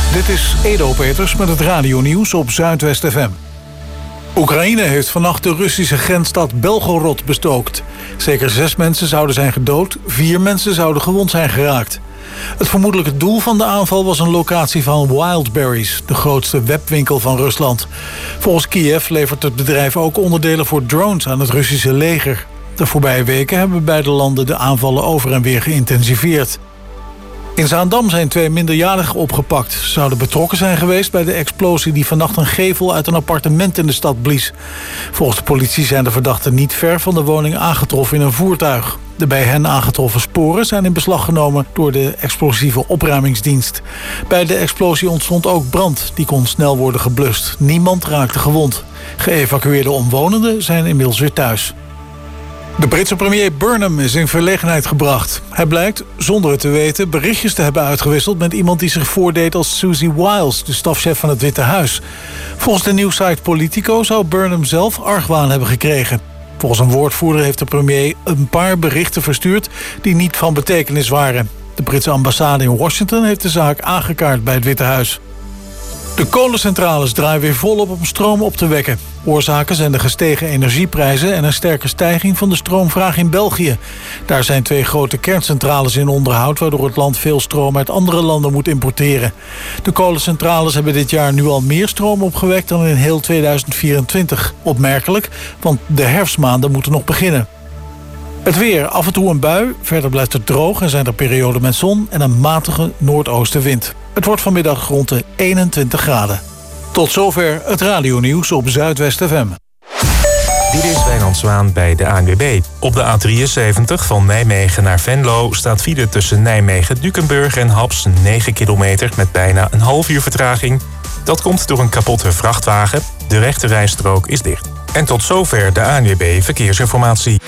Dit is Edo Peters met het radionieuws op Zuidwest FM. Oekraïne heeft vannacht de Russische grensstad Belgorod bestookt. Zeker 6 mensen zouden zijn gedood, 4 mensen zouden gewond zijn geraakt. Het vermoedelijke doel van de aanval was een locatie van Wildberries, de grootste webwinkel van Rusland. Volgens Kiev levert het bedrijf ook onderdelen voor drones aan het Russische leger. De voorbije weken hebben beide landen de aanvallen over en weer geïntensiveerd. In Zaandam zijn 2 minderjarigen opgepakt. Ze zouden betrokken zijn geweest bij de explosie die vannacht een gevel uit een appartement in de stad blies. Volgens de politie zijn de verdachten niet ver van de woning aangetroffen in een voertuig. De bij hen aangetroffen sporen zijn in beslag genomen door de explosieve opruimingsdienst. Bij de explosie ontstond ook brand. Die kon snel worden geblust. Niemand raakte gewond. Geëvacueerde omwonenden zijn inmiddels weer thuis. De Britse premier Burnham is in verlegenheid gebracht. Hij blijkt, zonder het te weten, berichtjes te hebben uitgewisseld met iemand die zich voordeed als Susie Wiles, de stafchef van het Witte Huis. Volgens de nieuwssite Politico zou Burnham zelf argwaan hebben gekregen. Volgens een woordvoerder heeft de premier een paar berichten verstuurd die niet van betekenis waren. De Britse ambassade in Washington heeft de zaak aangekaart bij het Witte Huis. De kolencentrales draaien weer volop om stroom op te wekken. Oorzaken zijn de gestegen energieprijzen en een sterke stijging van de stroomvraag in België. Daar zijn 2 grote kerncentrales in onderhoud, waardoor het land veel stroom uit andere landen moet importeren. De kolencentrales hebben dit jaar nu al meer stroom opgewekt dan in heel 2024. Opmerkelijk, want de herfstmaanden moeten nog beginnen. Het weer, af en toe een bui, verder blijft het droog en zijn er perioden met zon en een matige noordoostenwind. Het wordt vanmiddag rond de 21 graden. Tot zover het radionieuws op Zuidwest FM. Dit is Wijnand Zwaan bij de ANWB. Op de A73 van Nijmegen naar Venlo staat file tussen Nijmegen, Dukenburg en Haps 9 kilometer met bijna een half uur vertraging. Dat komt door een kapotte vrachtwagen. De rechte rijstrook is dicht. En tot zover de ANWB Verkeersinformatie.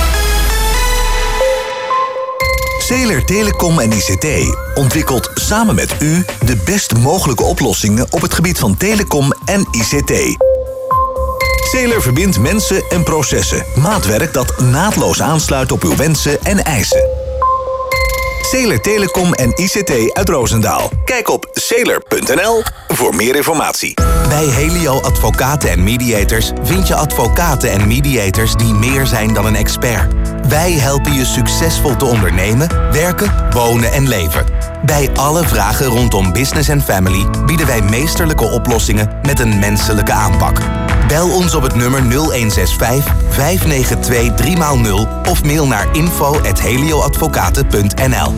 Zeler Telecom en ICT ontwikkelt samen met u de best mogelijke oplossingen op het gebied van telecom en ICT. Zeler verbindt mensen en processen. Maatwerk dat naadloos aansluit op uw wensen en eisen. Zeler Telecom en ICT uit Roosendaal. Kijk op zeler.nl voor meer informatie. Bij Helio Advocaten en Mediators vind je advocaten en mediators die meer zijn dan een expert. Wij helpen je succesvol te ondernemen, werken, wonen en leven. Bij alle vragen rondom business en family bieden wij meesterlijke oplossingen met een menselijke aanpak. Bel ons op het nummer 0165 592 3x0 of mail naar info@helioadvocaten.nl.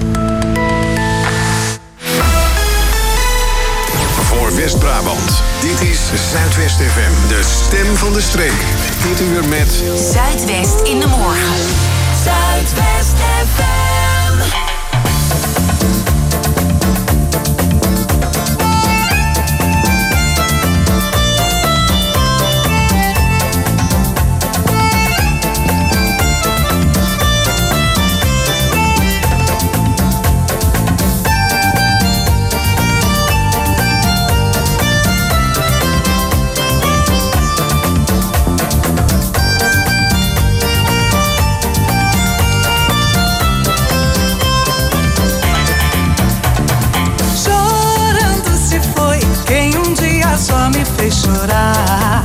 Voor West-Brabant, dit is Zuidwest FM, de stem van de streek. Dit uur met Zuidwest in de morgen. Zuidwest FM. Chorar.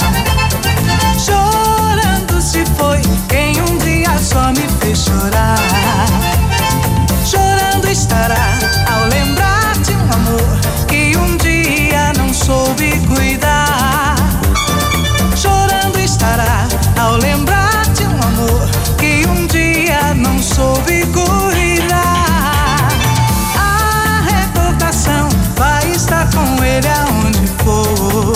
Chorando se foi quem dia só me fez chorar. Chorando estará ao lembrar de amor que dia não soube cuidar. Chorando estará ao lembrar de amor que dia não soube cuidar. A recordação vai estar com ele aonde for.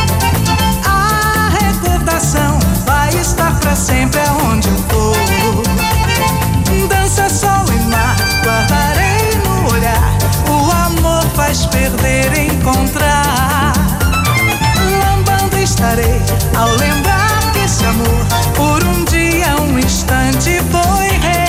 Vai estar pra sempre aonde eu for. Dança, sol e mar, guardarei no olhar. O amor faz perder e encontrar. Lambando estarei ao lembrar que esse amor por dia, instante foi rei.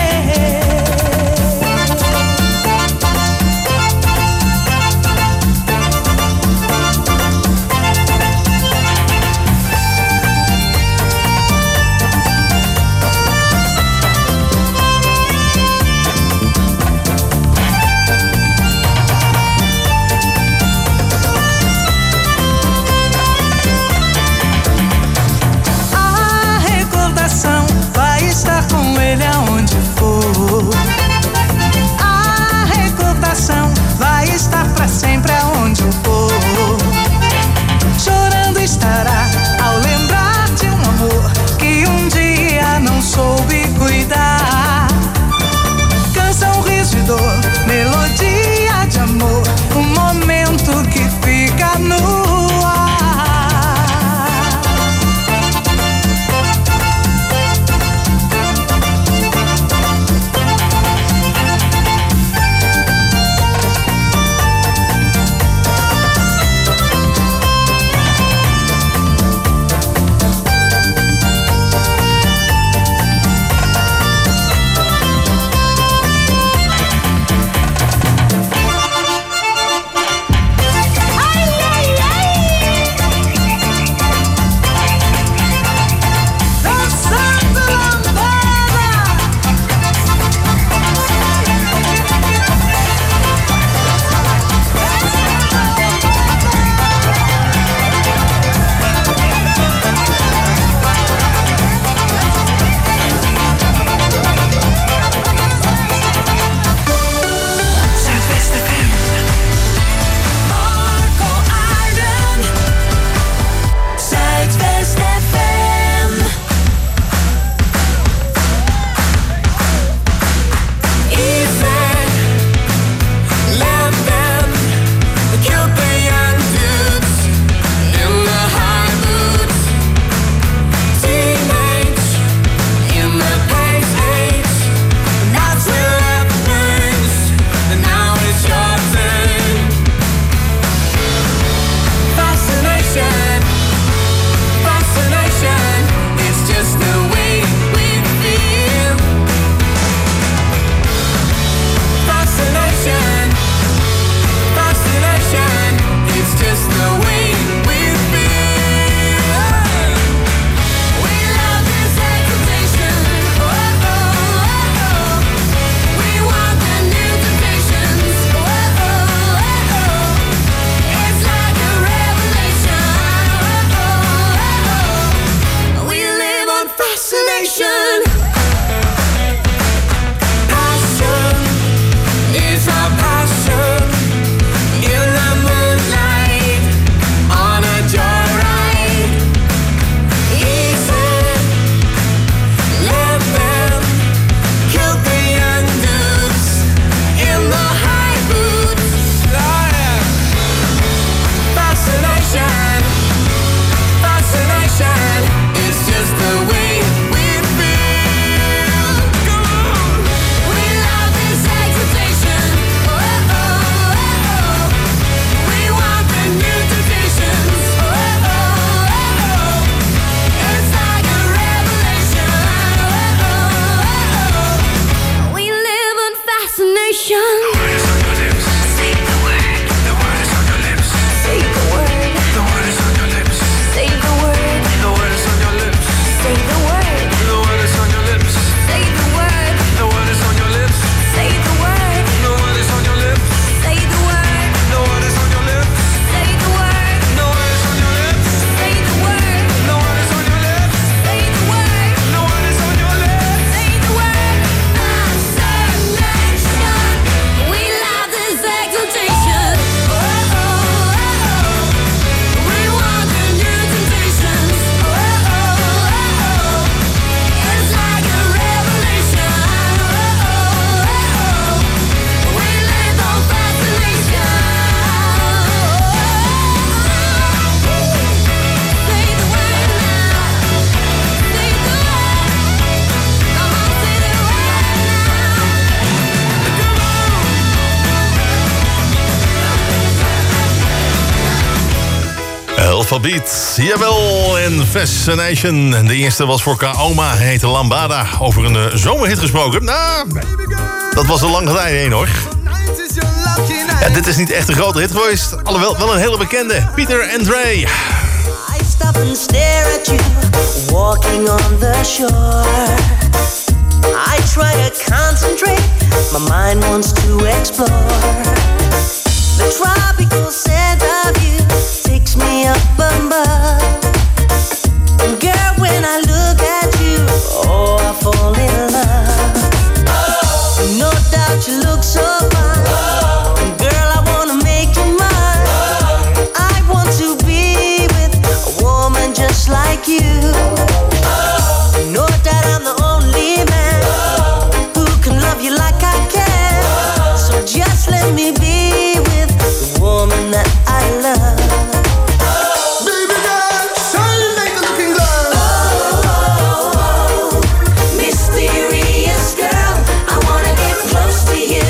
Alphabet, jawel, en Fascination. De eerste was voor Kaoma, heette Lambada. Over een zomerhit gesproken. Nou, dat was al lang geleden heen, hoor. Ja, dit is niet echt een grote hit geweest. Alhoewel, wel een hele bekende. Peter Andre. I stop and stare at you, walking on the shore. I try to concentrate, my mind wants to explore. The tropical scent of you takes me up above. And girl, when I look at you, oh, I fall in love. No doubt you look so fine. And girl, I wanna make you mine. I want to be with a woman just like you. No doubt I'm the only man who can love you like I can. So just let me be with the woman that I love. Baby girl, shine like a looking glass. Oh, mysterious girl, I wanna get close to you.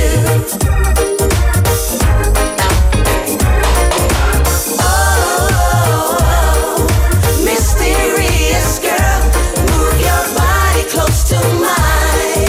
Oh, mysterious girl, move your body close to mine.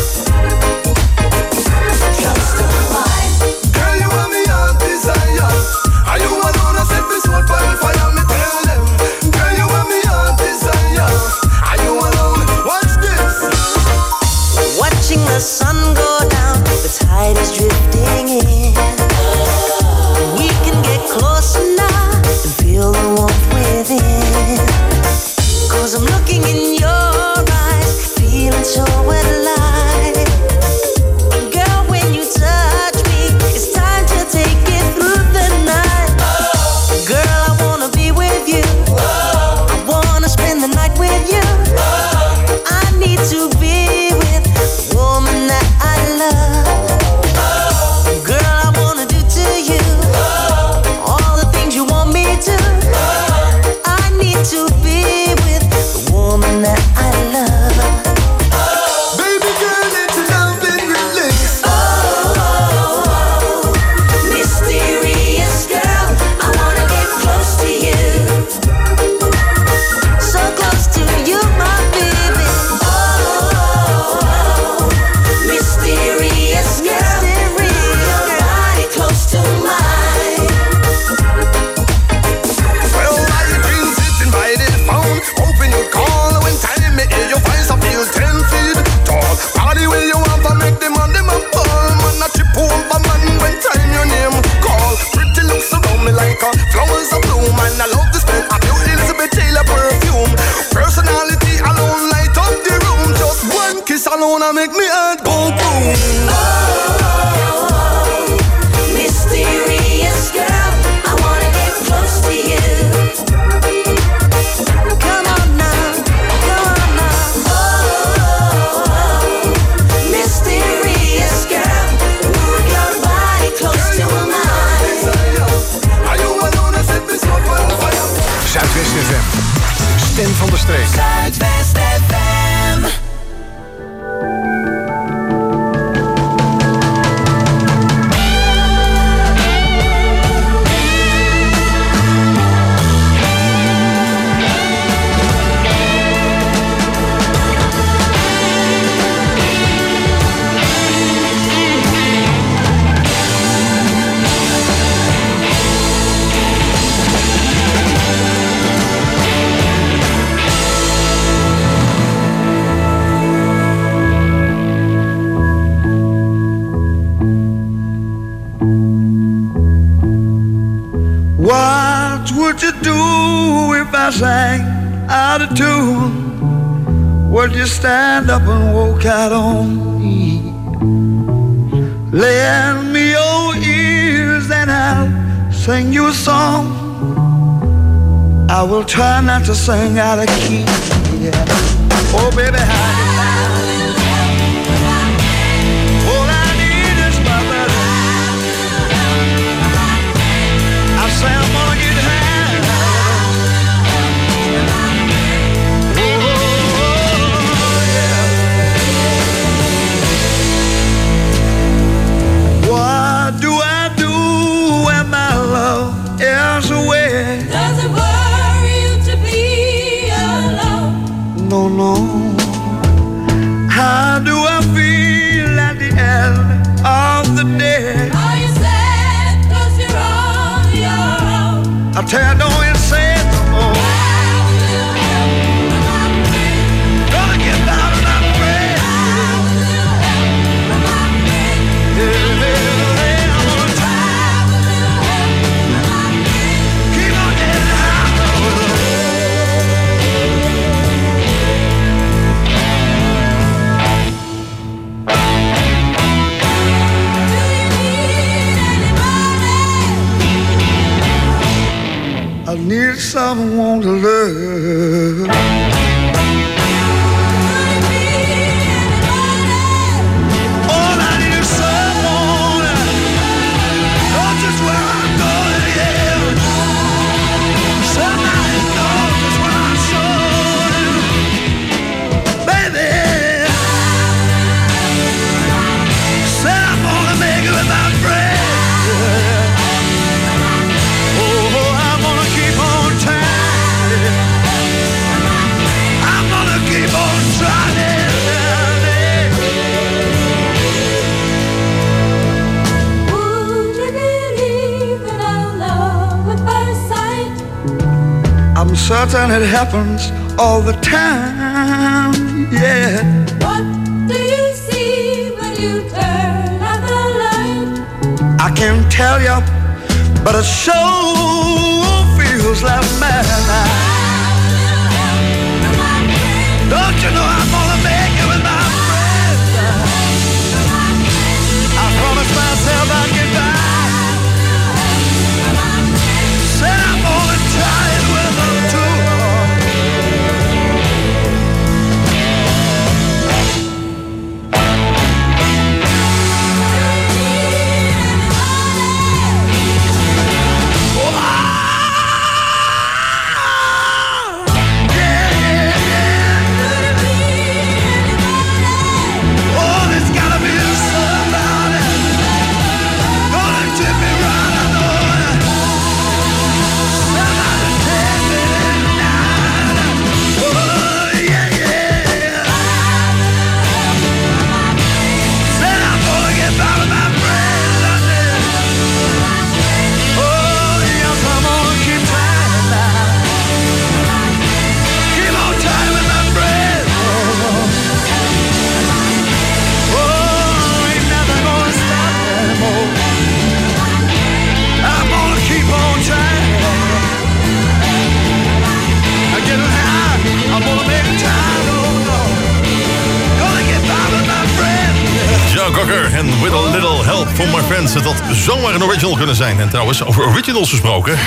Close to mine. Girl, you want me heart desire. Are you alone? I set this soul on fire. Me tell them. Girl, you want me heart desire. Are you alone? Watch this. Watching the sun go down, the tide is drifting in. We can get closer now and feel the warmth within. 'Cause I'm looking in your eyes, feeling so alive. And girl, when you touch me, it's time to take it through the night. Girl, I wanna be with you. I wanna spend the night with you. I need to be with the woman that I love. Girl, I wanna do to you all the things you want me to. I need to be with the woman that I love. Baby girl, let your love and release. Oh, mysterious girl, I wanna get close to you. So close to you, my baby. Oh, mysterious girl, move your body close to mine. Well, I've been sitting by the phone, hoping you'd call. When time me hear your voice, I feel 10 feet tall. Party where you want to make them on them a ball. Man, I trip over man when time your name call. Pretty looks around me like a flowers of bloom. And I love the smell of your Elizabeth Taylor perfume. Personality alone light up the room. Just one kiss alone, I make me heart go boom. Oh, mysterious girl, I wanna get close to you. Come on now, come on now. Oh, mysterious girl, move your body close to mine. Are you alone? I set this up on fire. Zuidwest FM. Stem van de streek. Zuidwest FM. What would you do if I sang out of tune? Would you stand up and walk out on me? Lend me your ears and I'll sing you a song. I will try not to sing out of key. Yeah. Oh baby, all I need is my love. I say I'm gonna get high. Oh, yeah. What do I do when my love is away? Doesn't work. alone. How do I feel at the end of the day? Are you sad 'cause you're on your own? I tell you, don't you say it no more. Gonna get out of my bed. I'm gonna try. Keep on getting high. I need someone to love. All I need is someone knows just where I'm going, yeah. Somebody knows just where I'm going, baby. Said I'm gonna make it with my friends. Oh, I'm gonna keep on trying. I'm gonna keep on trying. Would you believe in our love at first sight? I'm certain it happens all the time, yeah. What do you see when you turn out the light? I can't tell you, but it sure feels like madness. Don't you know I'm gonna make it with my friends? I promised myself I'd get back. Said I'm gonna try it with them too. Oh, there's gotta be somebody gonna tip me right, I know it. Somebody take me tonight. Oh, yeah, yeah. Said I'm gonna get by with my friends, I did. Oh, yes, I'm gonna keep trying now. Keep on trying with my friends. Oh, ain't nothing gonna stop me anymore. I'm gonna keep on trying. I'm getting high. I'm gonna make it time. Oh no. Gonna get by with my friends. Joe Cocker en With a Little Help from My Friends. Het had zomaar een original kunnen zijn. En trouwens, over originals gesproken.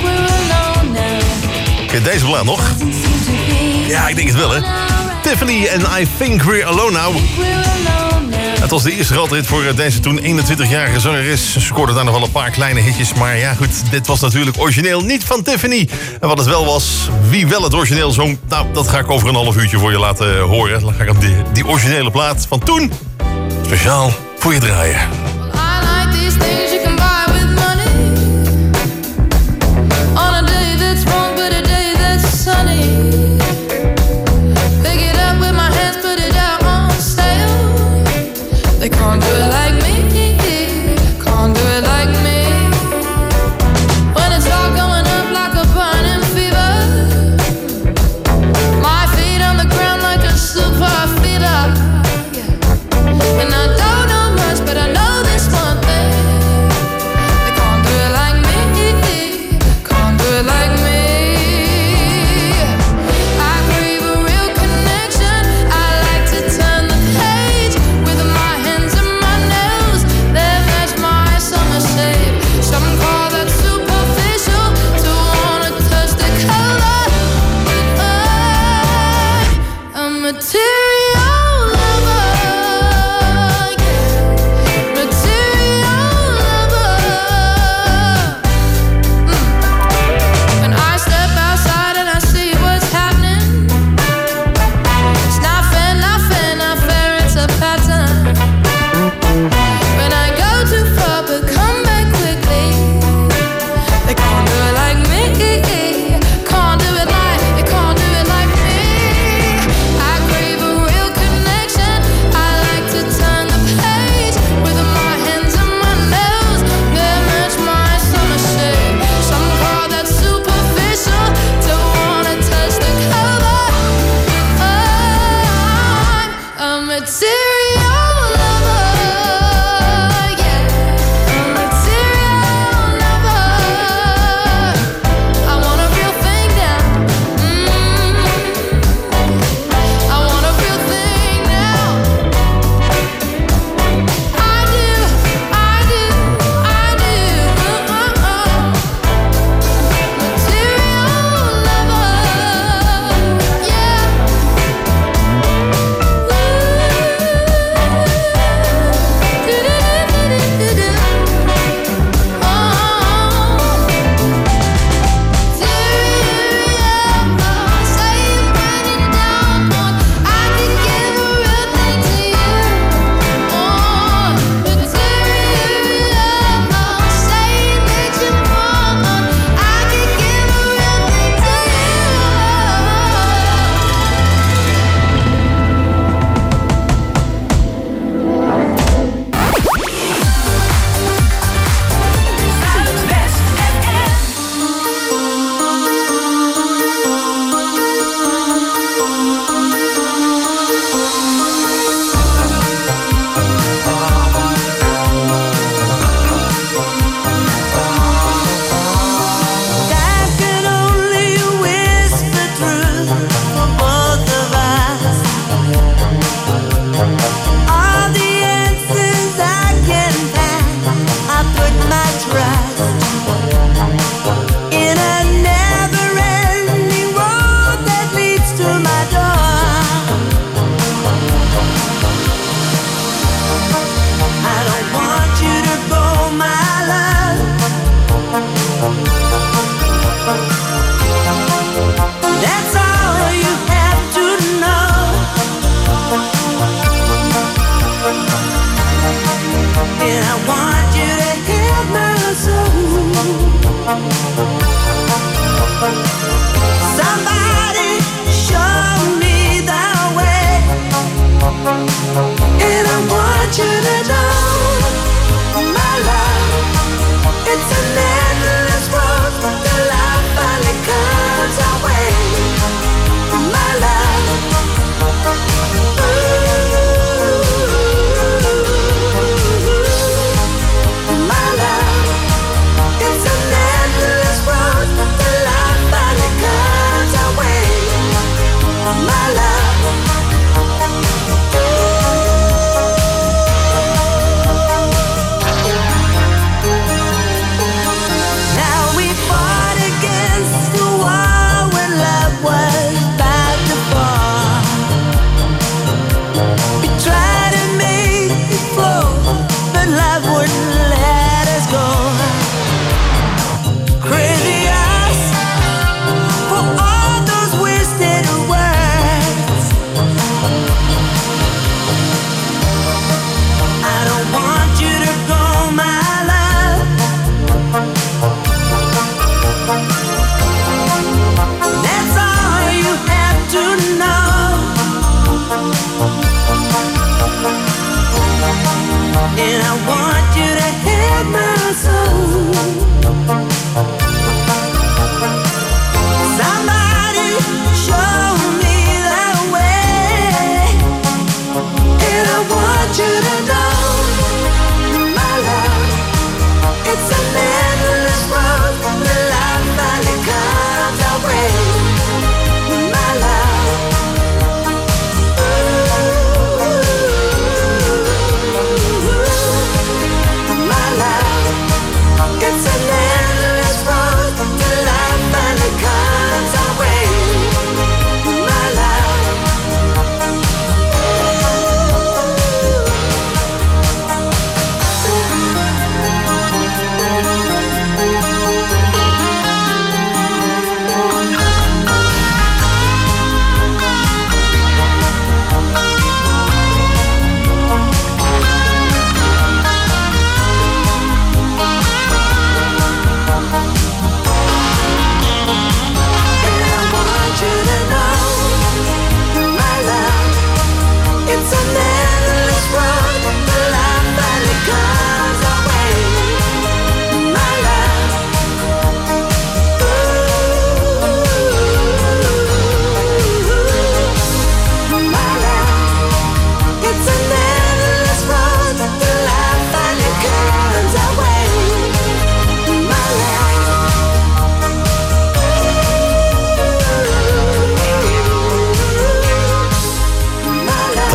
Ken je deze plaat nog? Ja, ik denk het wel, hè. Tiffany en I Think We're Alone Now. Het was de eerste grote hit voor deze toen 21-jarige zangeres. Ze scoorde daar nog wel een paar kleine hitjes. Maar ja, goed, dit was natuurlijk origineel niet van Tiffany. En wat het wel was, wie wel het origineel zong... nou, dat ga ik over een half uurtje voor je laten horen. Dan ga ik die originele plaat van toen speciaal voor je draaien. I like these things you can buy with money. On a day that's wrong, but a day that's sunny. Pick it up with my hands, put it out on sale. They can't do it like me, can't do it like me. When it's all going up like a burning fever. My feet on the ground like a super feeder. And I don't know much, but I know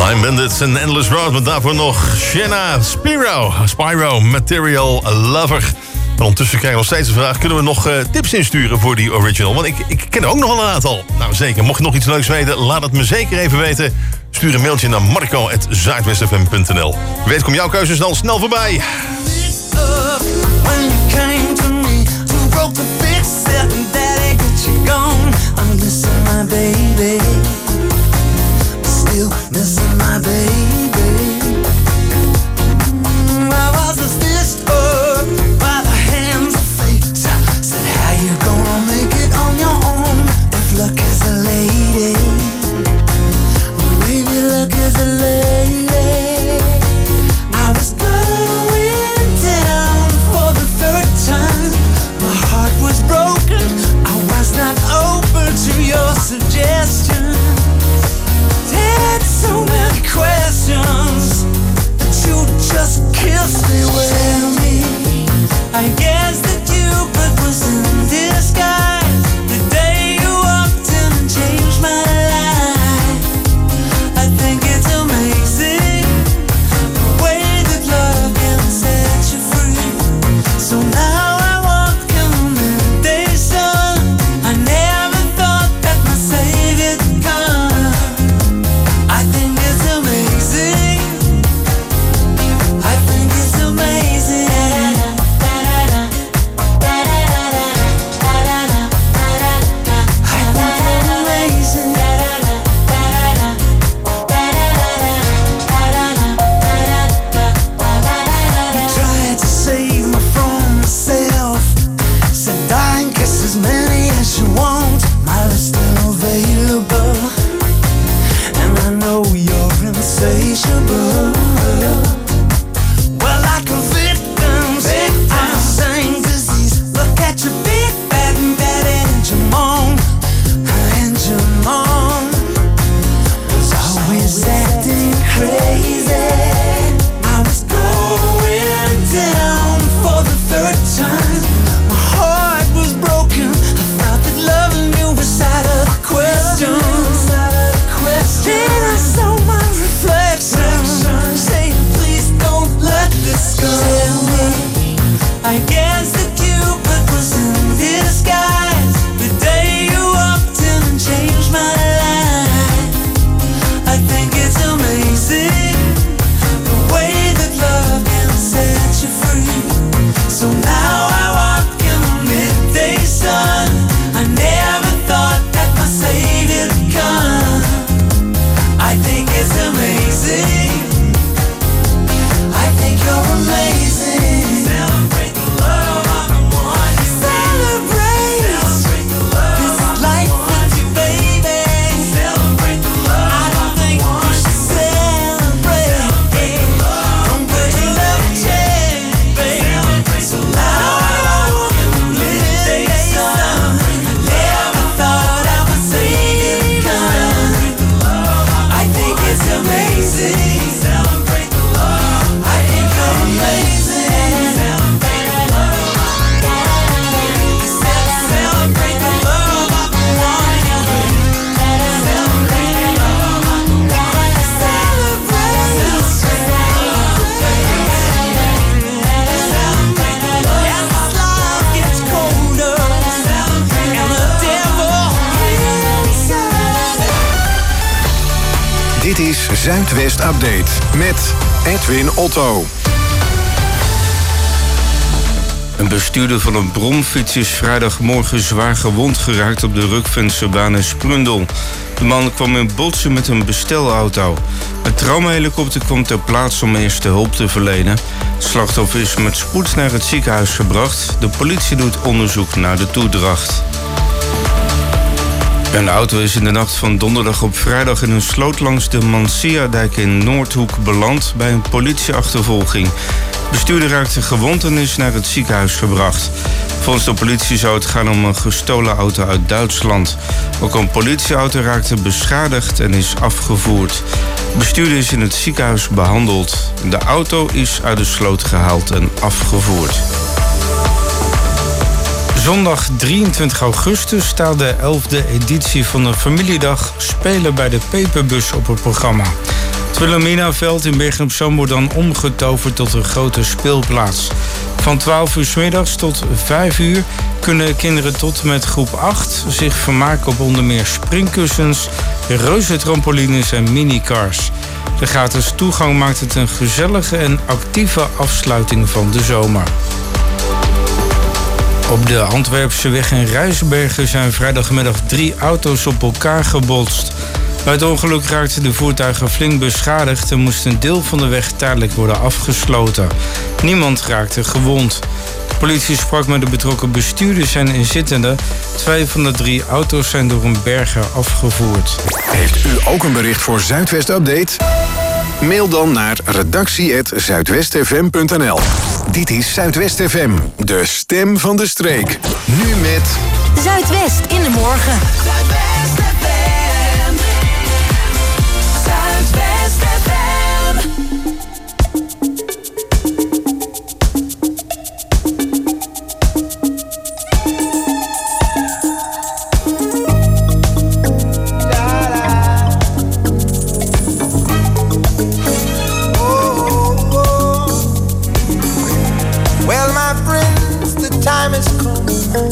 Time Bandits en Endless Road, met daarvoor nog Shanna Spyro, Material Lover. En ondertussen krijgen we nog steeds de vraag, kunnen we nog tips insturen voor die original? Want ik ken er ook nog wel een aantal. Nou zeker, mocht je nog iets leuks weten, laat het me zeker even weten. Stuur een mailtje naar marco@zuidwestfm.nl. Wie weet, kom jouw keuzes dan snel voorbij. Still missing my baby. I was disturbed by the hands of fate. Said, how you gonna make it on your own if luck is a lady? Maybe luck is a lady. I was going down for the third time. My heart was broken. I was not open to your suggestion. Had so many questions, but you just kissed me with. Tell me, I guess that Cupid was in disguise. The day you walked in and changed my life. I think it's amazing the way that love can set you free. So now I walk in the midday sun. I never thought that my Savior would come. I think it's amazing. I think it's amazing. Tried to save me from myself. Said dying, kiss as many as you want. My life's still available. And I know you're insatiable. Well, like a victim, I'm saying disease. Look at your big bad and bad engine mom. Engine mom was always acting crazy. I was going down for the third time. My heart was broken. I thought that loving you was out of the question. Then I saw my reflection saying, please don't let this go. Tell me, I guess that Cupid was in disguise. The day you walked in and changed my life. I think it's amazing the way that love can set you free. So now I walk in the midday sun. I never thought that my Savior would come. I think it's amazing. I think you're amazing. Celebrate the love of the one you celebrate. Celebrate the love. This is life with you, baby. Celebrate the love. I don't think you should celebrate. Don't put your love in check, baby. So now I walk in the midday sun. I never thought I would see it come. I think it's amazing. Celebrate the love. I think you're amazing. Celebrate the love. Celebrate the love of the one you love. Celebrate the love of the one you celebrate. Celebrate the love. As this life gets colder, and the devil inside. Dit is Zuidwest Update met Edwin Otto. Een bestuurder van een bromfiets is vrijdagmorgen zwaar gewond geraakt op de Rukvensterbaan in Sprundel. De man kwam in botsen met een bestelauto. Een traumahelikopter kwam ter plaatse om eerste hulp te verlenen. Het slachtoffer is met spoed naar het ziekenhuis gebracht. De politie doet onderzoek naar de toedracht. Een auto is in de nacht van donderdag op vrijdag in een sloot langs de Mansia-dijk in Noordhoek beland bij een politieachtervolging. De bestuurder raakte gewond en is naar het ziekenhuis gebracht. Volgens de politie zou het gaan om een gestolen auto uit Duitsland. Ook een politieauto raakte beschadigd en is afgevoerd. De bestuurder is in het ziekenhuis behandeld. De auto is uit de sloot gehaald en afgevoerd. Zondag 23 augustus staat de 11e editie van de familiedag Spelen bij de Peperbus op het programma. Het Wilhelminaveld in Bergen op Zoom wordt dan omgetoverd tot een grote speelplaats. Van 12 uur 's middags tot 5 uur kunnen kinderen tot en met groep 8 zich vermaken op onder meer springkussens, reuzentrampolines en minicars. De gratis toegang maakt het een gezellige en actieve afsluiting van de zomer. Op de Antwerpse weg in Rijsbergen zijn vrijdagmiddag 3 auto's op elkaar gebotst. Bij het ongeluk raakten de voertuigen flink beschadigd en moest een deel van de weg tijdelijk worden afgesloten. Niemand raakte gewond. De politie sprak met de betrokken bestuurders en inzittenden. 2 van de 3 auto's zijn door een berger afgevoerd. Heeft u ook een bericht voor Zuidwest Update? Mail dan naar redactie@zuidwestfm.nl. Dit is Zuidwest FM, de stem van de streek. Nu met Zuidwest in de morgen. Zuidwest FM. Zuidwest FM. Time has come.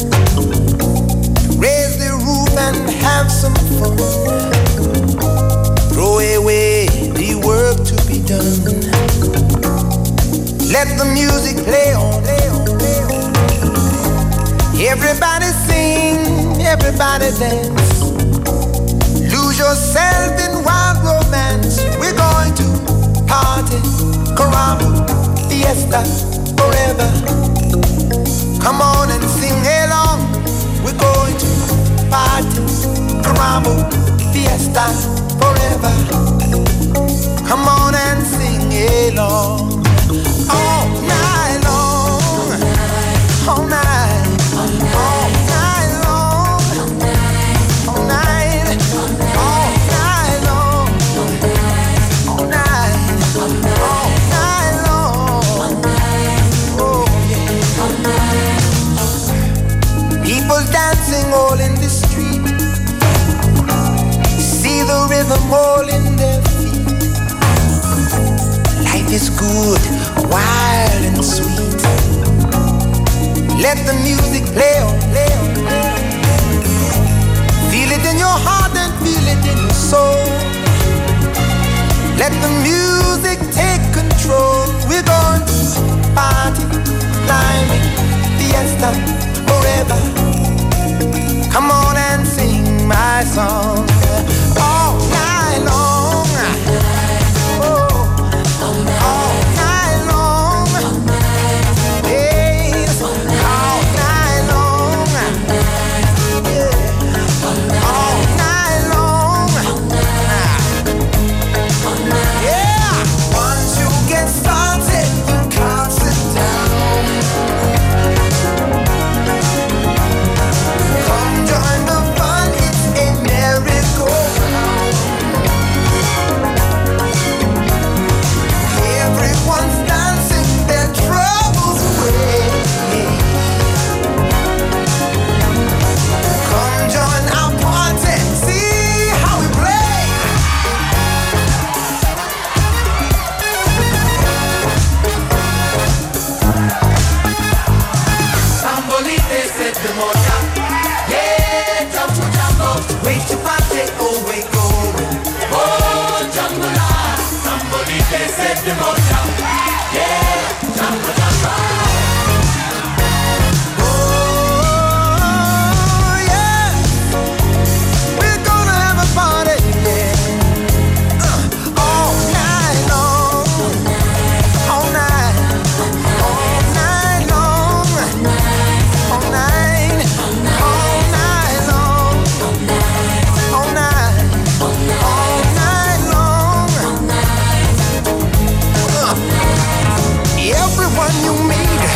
Raise the roof and have some fun. Throw away the work to be done. Let the music play on. Everybody sing, everybody dance. Lose yourself in wild romance. We're going to party, caramba, fiesta, forever. Come on and sing along. We're going to party, caramba, fiesta, forever. Come on and sing along. All night long. All night. All night long. All night. All night long. All night. All night long. Oh yeah. People dancing all in the street. See the rhythm all in their feet. Life is good, wild and sweet. Let the music play on, play on, play on. Feel it in your heart and feel it in your soul. Let the music take control. We're going to party, climbing, fiesta, forever. Come on and sing my song all night long. Oh, all night long. Yes, all night long. Yeah, all night long. Yeah, once you get started, you can't sit down. Join the fun, it's a merry-go-round. Everyone's dancing their troubles away. Come join our party, see how we play. Sambolite set the moja. Wait to party, oh we going. Oh, Jambula, somebody they said the moja. Yeah, Jambula. Oh, yeah. We're gonna have a party, yeah. All night long. All night. All night long. All night. All night long. All night long. Everyone you meet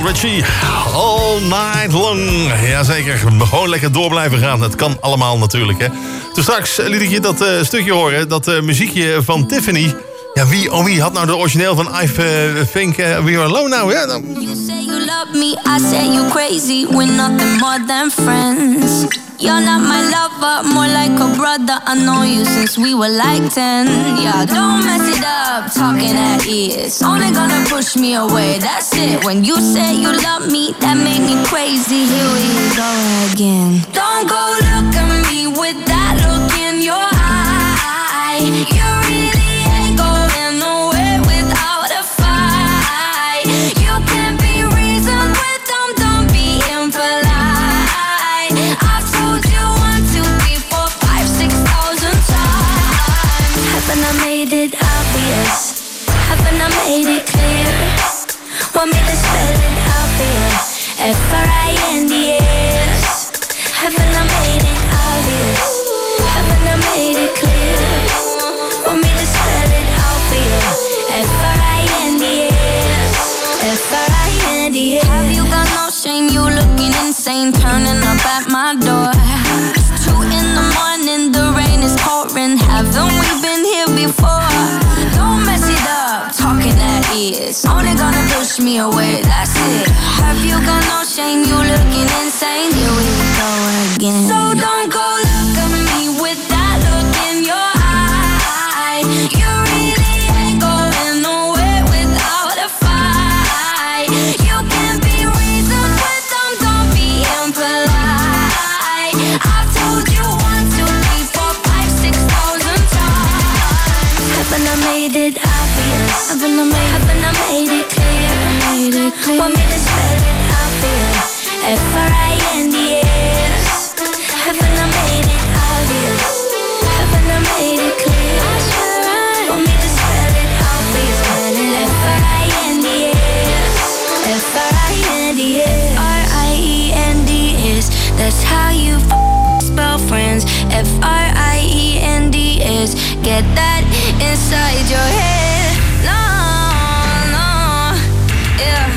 Ritchie. All night long. Jazeker, gewoon lekker door blijven gaan. Het kan allemaal natuurlijk, hè. Toen straks liet ik je dat stukje horen. Dat muziekje van Tiffany. Ja, wie had nou de origineel van I Think We're Alone now? Ja, dan... You say you love me, I say you crazy. We're nothing more than friends. You're not my lover, more like a brother. I know you since we were like 10. Yeah, don't mess it up, talking at ears. Only gonna push me away, that's it. When you say you love me, that made me crazy. Here we go again. Don't go look at me with that look in your eye. You really ain't going nowhere without a fight. You can't be reasoned with them, don't be impolite. I've told you 1, 2, 3, 4, 5, 6,000 times. Haven't I made it obvious? Haven't I made it clear? Want me to spell it out for you? F-R-I-N-D-S. Haven't I made it obvious? Haven't I made it clear? Want me to spell it out for you? F-R-I-N-D-S. F-R-I-N-D-S. Have you got no shame? You looking insane, turning up at my door. It's 2 in the morning, the rain is pouring. Haven't we been here before? Don't mess it up, talking at ears. Only gonna push me away, that's it. Have you got no shame? You looking insane. Here we go again. So don't go look at me with that look in your eye. You really ain't going nowhere without a fight. You can't be reasoned with them, don't be impolite. I've told you 1, 2, 3, 4, 5, 6,000 times. Haven't I made it obvious? Haven't I made it clear? Want me to spell it out for you? F-R-I-N-D-S. Haven't I made it obvious? Haven't I made it clear? Want me to spell it out for you? F-R-I-N-D-S. F-R-I-N-D-S. R-I-E-N-D-S. That's how you spell friends. F-R-I-E-N-D-S. Get that inside your head. No, yeah,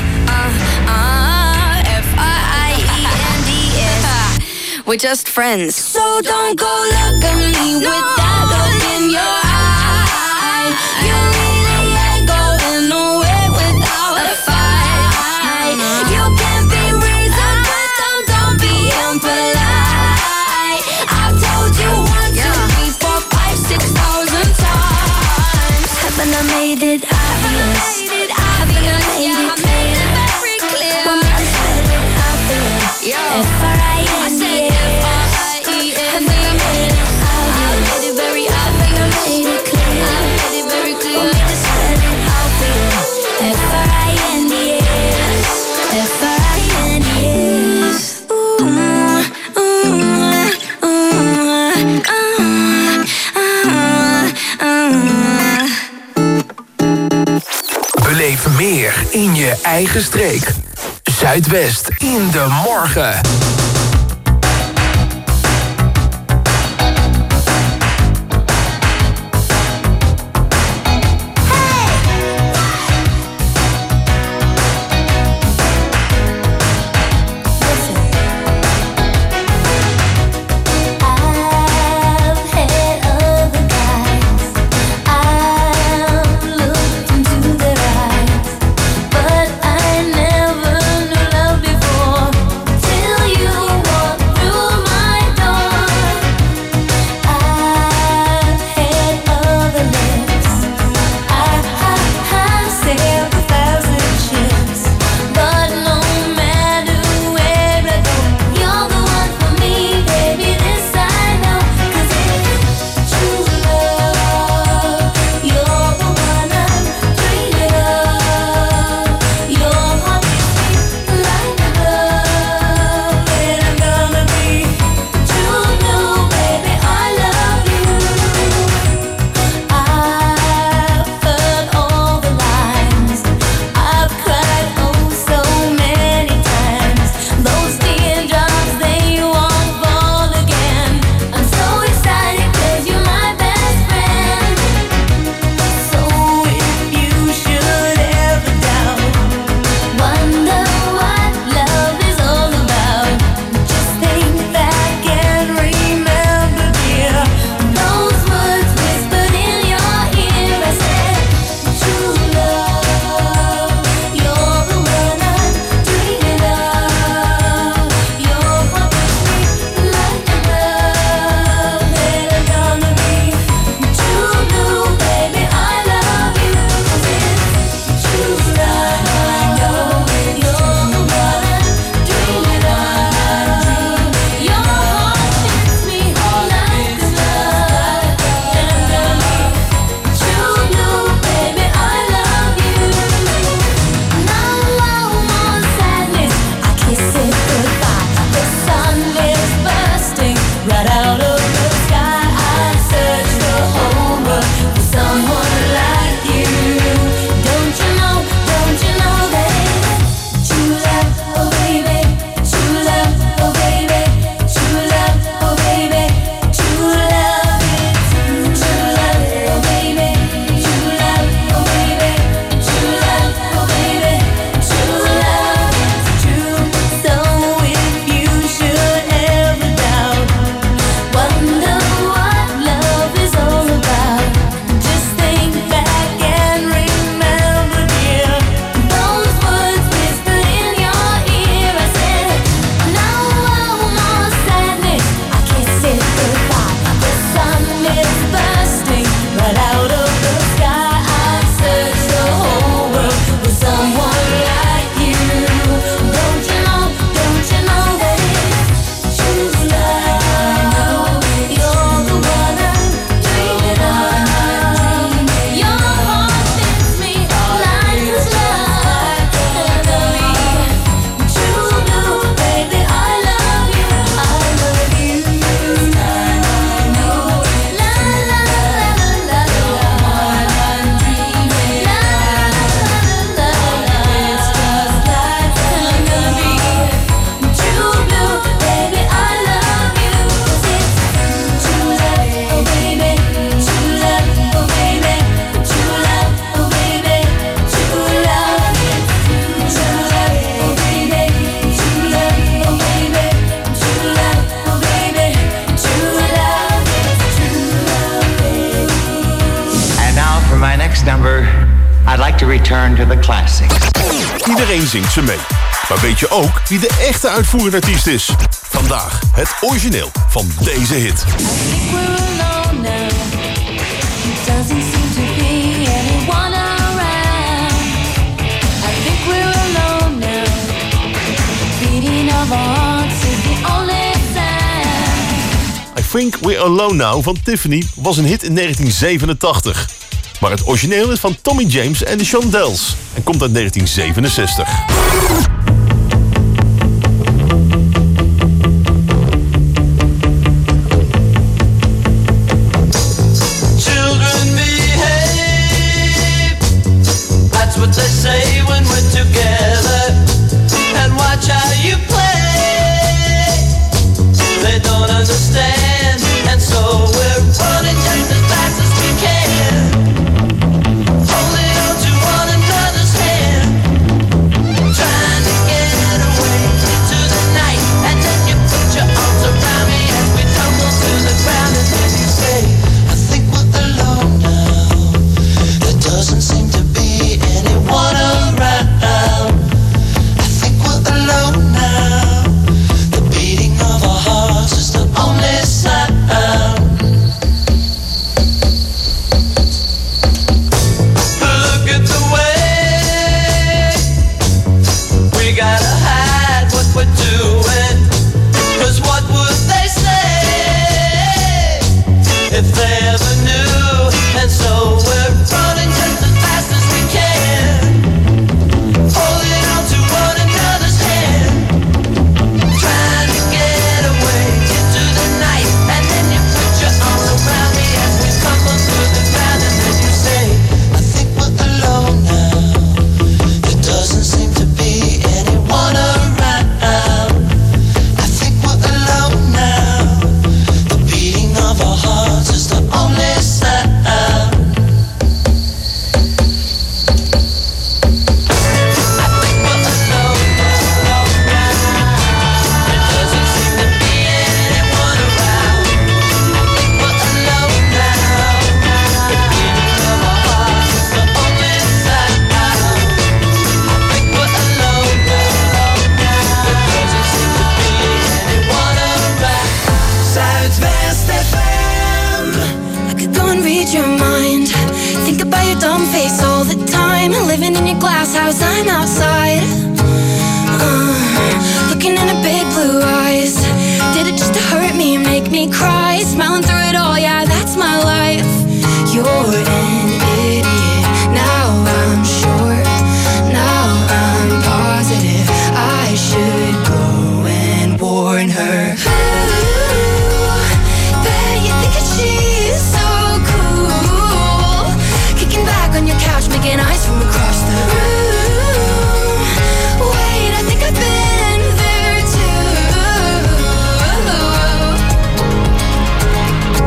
F-R-I-E-N-D-S. We're just friends. So don't go look at me with that look in your eye. You really ain't going nowhere without a fight. You can't be reasoned with them, don't be impolite. I've told you 1, 2, 3, 4, 5, 6,000 times. Haven't I made it obvious? Haven't I made it clear? Want me to spell it out for you? F-R-I-N-D-S. Haven't I made it obvious? Haven't I made it clear? Want me to spell it out for you? F-R-I-N-D-S. F-R-I-N-D-S. Beleef meer in je eigen streek. Zuidwest in de morgen. But I never knew love before till you like to return to the classics. Iedereen zingt ze mee. Maar weet je ook wie de echte uitvoerende artiest is? Vandaag het origineel van deze hit. I Think We're Alone Now van Tiffany was een hit in 1987. Maar het origineel is van Tommy James en de Shondells en komt uit 1967. Children behave, that's what they say when we're together. And watch how you play, they don't understand, and so we're running just as fast as we can. Holding on to one another's hand, trying to get away into the night. And then you put your arms around me as we tumble to the ground. And then you say, I think we're alone now. There doesn't seem to be anyone around. I think we're alone now. The beating of our hearts is the only sound. Look at the way we gotta hide what we're doing. 'Cause what would they say if they ever knew? And so we're running just as fast as we can, holding on to one another's hand, trying to get away into the night. And then you put your arms around me as we tumble through the ground. And then you say, I think we're alone now. There doesn't seem to be anyone around. I think we're alone now. The beating of our hearts is the only sound. Zuidwest FM. I could go and read your mind. Think about your dumb face all the time. Living in your glass house, I'm outside. Looking in her big blue eyes. Did it just to hurt me and make me cry? Smiling through it all, yeah, that's my life. You're an idiot. Now I'm sure. Now I'm positive. I should go and warn her. Bet you think that she's so cool. Kicking back on your couch, making eyes from across the room. Wait, I think I've been there too.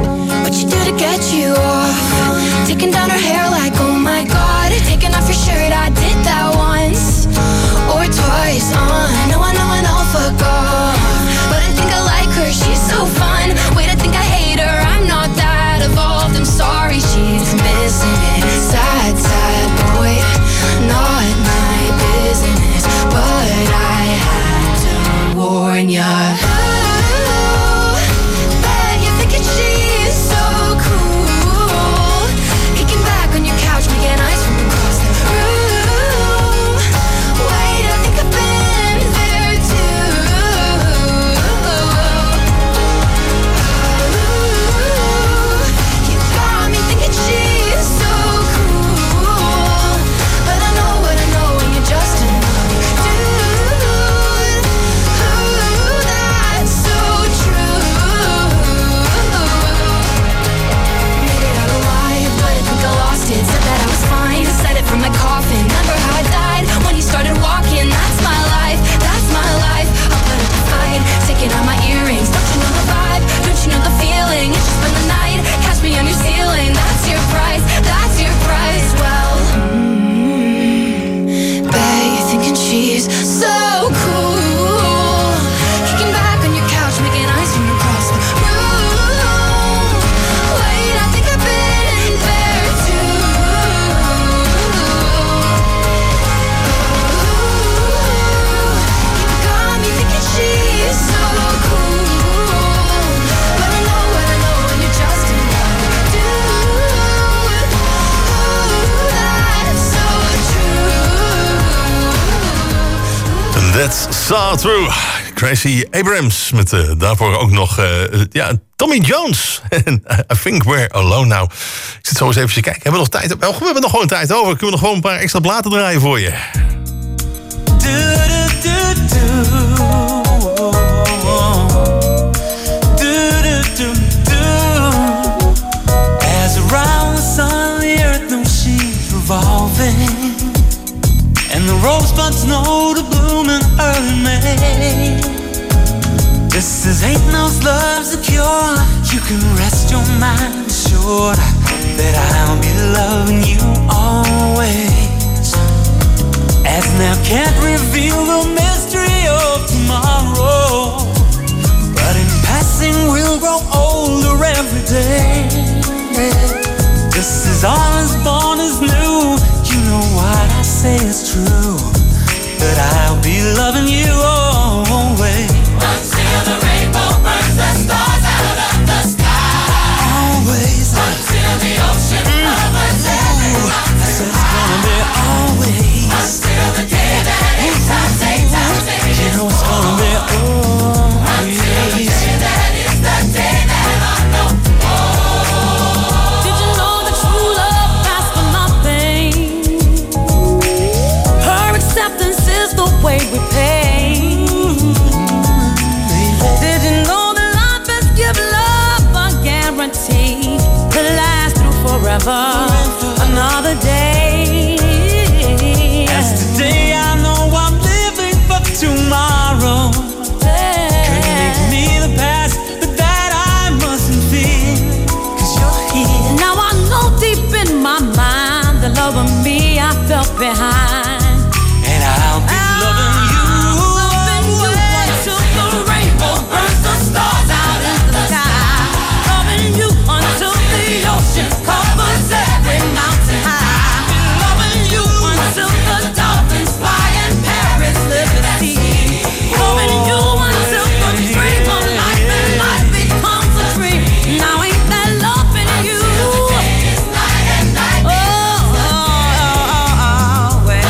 Saw Through. Tracy Abrams met daarvoor ook nog Tommy Jones. En I Think We're Alone Now. Ik zit zo eens even te kijken. Hebben we nog tijd? We hebben nog gewoon tijd over. Kunnen we nog gewoon een paar extra platen draaien voor je? As around the sun, the earth knows she's revolving, and the rosebuds know to bloom in early May. This is ain't no love's a cure. You can rest your mind assured that I'll be loving you always. As now can't reveal the mystery of tomorrow, but in passing we'll grow older every day. This is all as born as new. You know what I say is true, that I'll be loving you always. Until the rainbow burns the stars out of the sky. Always. Until the ocean covers every mountain. So it's gonna be always. Until the day that it's time, you know it's gonna be always. Until the day that is the day that I know. Did you know that true love lasts for nothing? Her acceptance is the way we pay. Did you know that life has given love a guarantee to last through forever? Another day. As today I know I'm living for tomorrow. Couldn't make me the past, but that I mustn't fear, 'cause you're here. Now I know deep in my mind the love of me I felt behind, and I'll be loving you, until the rainbow burns the stars out in the sky. Loving you until the ocean covers every mountain high. Loving you until the dolphins fly and Paris live at sea. Loving you until the dream of life and life becomes a dream. Now ain't that love in you? Oh, always.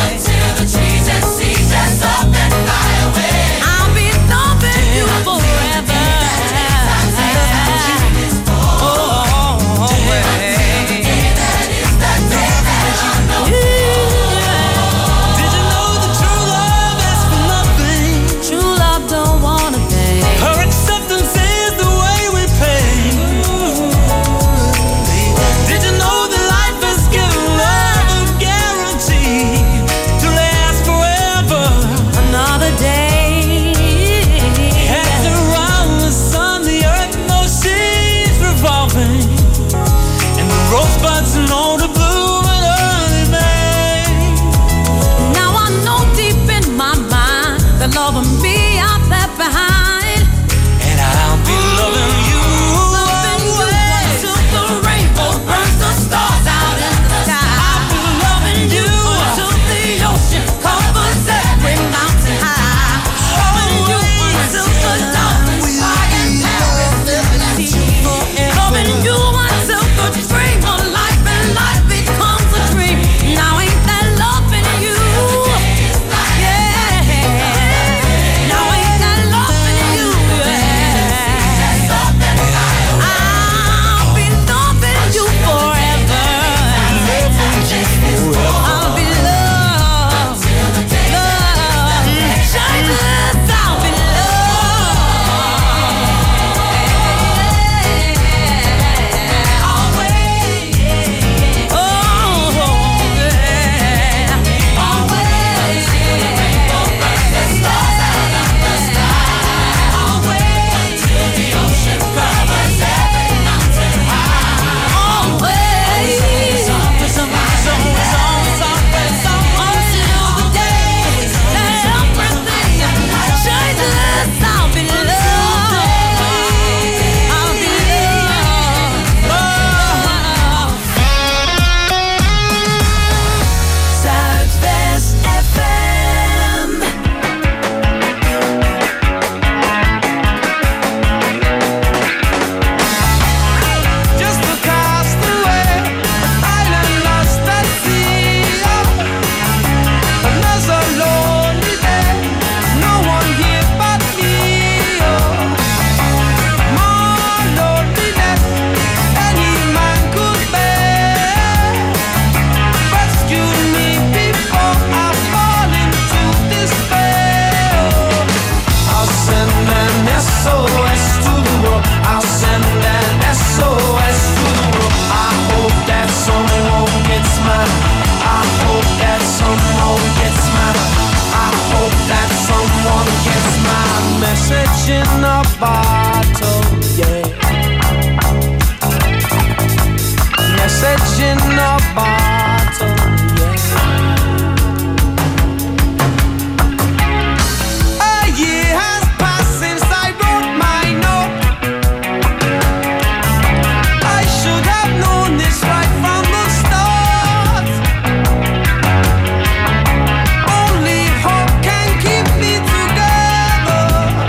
bottle, yeah. A year has passed since I wrote my note. I should have known this right from the start. Only hope can keep me together.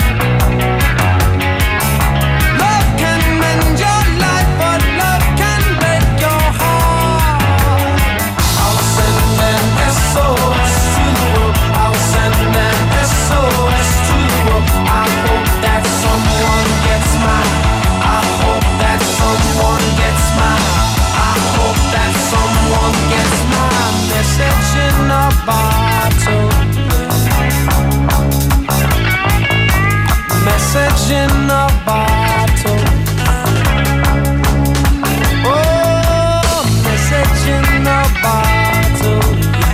Love can mend your life, but love can break your heart. I'll send an SOS to the world. I'll send an SOS to the world. I hope that someone gets mine. I hope that someone gets mine. I hope that someone gets my message in a bottle. Message in a bottle. Oh, message in a bottle.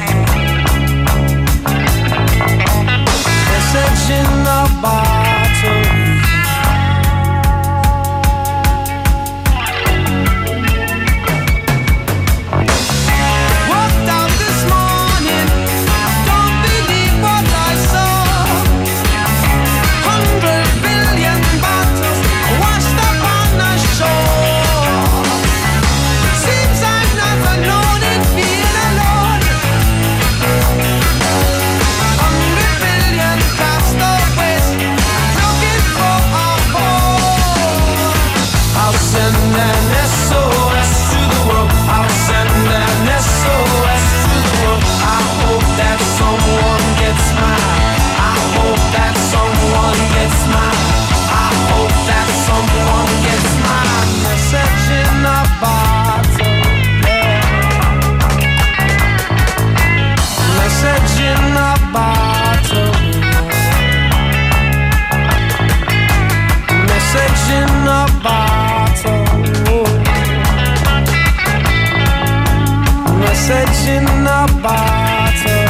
Message in a bottle. Walked out this morning, don't believe what I saw. 100 billion bottles washed up on the shore. Seems I've never known it feel alone. 100 billion castaways looking for a home. I'll send an SOS to the world. I'll send an SOS to the world. I hope that someone gets mine. I hope that someone gets mine. I hope that someone gets mine. Message in a bottle. Message in a bottle. Message in a bottle. Message in a bottle.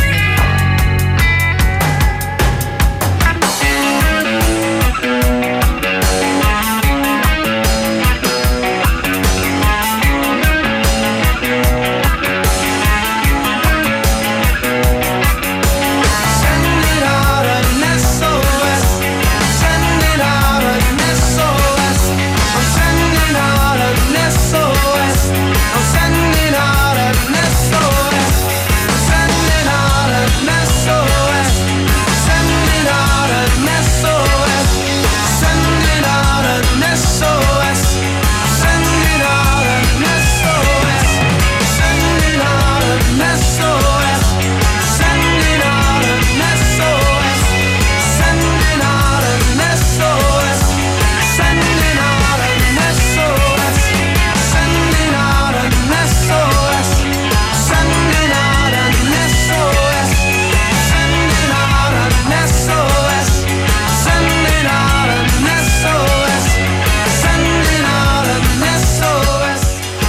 Send it out an SOS. Send it out an SOS. I'm sending out an SOS. I'm sending out an SOS. Sending out an SOS. Sending out an SOS. Sending out an SOS. Sending out an SOS. Sending out an SOS. Sending out an SOS. Sending out an SOS. Sending out an SOS. Sending out an SOS. Sending out an SOS. Sending out an SOS. Sending out an SOS. Sending out an SOS.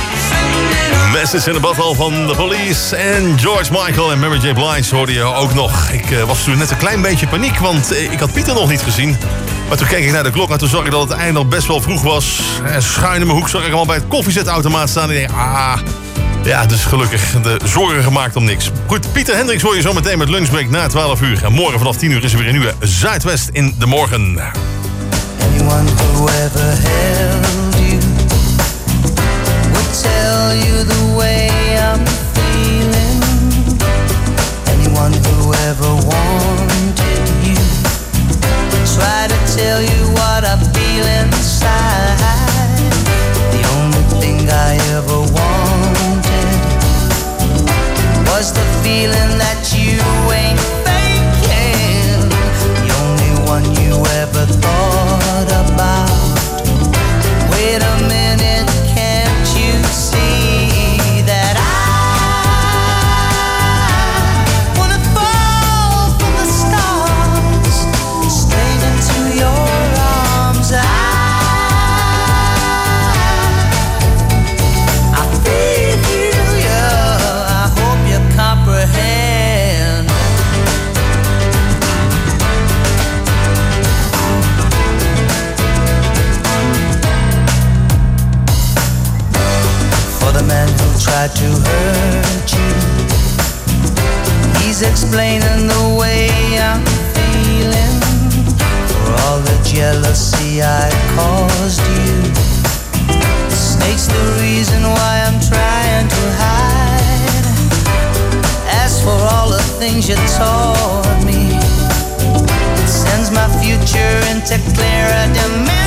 Message in a Bottle van The Police en George Michael en Mary J. Blige hoorde je ook nog. Ik was toen net een klein beetje paniek, want ik had Pieter nog niet gezien. Maar toen keek ik naar de klok en toen zag ik dat het einde al best wel vroeg was. En schuin in mijn hoek zag ik hem al bij het koffiezetautomaat staan. En ik denk, ja, dus gelukkig de zorgen gemaakt om niks. Goed, Pieter Hendricks hoor je zo meteen met Lunchbreak na 12 uur. En morgen vanaf 10 uur is er weer een nieuwe Zuidwest in de morgen. Anyone who ever held you would tell you the way I'm feeling. Anyone who ever wanted you try to tell you what I feel inside. The only thing I ever wanted was the feeling that you ain't faking. The only one you ever thought about. Wait a minute, can't you see that I wanna fall from the stars straight into your arms? I tried to hurt you. He's explaining the way I'm feeling for all the jealousy I caused you. Snake's the reason why I'm trying to hide. As for all the things you taught me, it sends my future into clearer dimensions.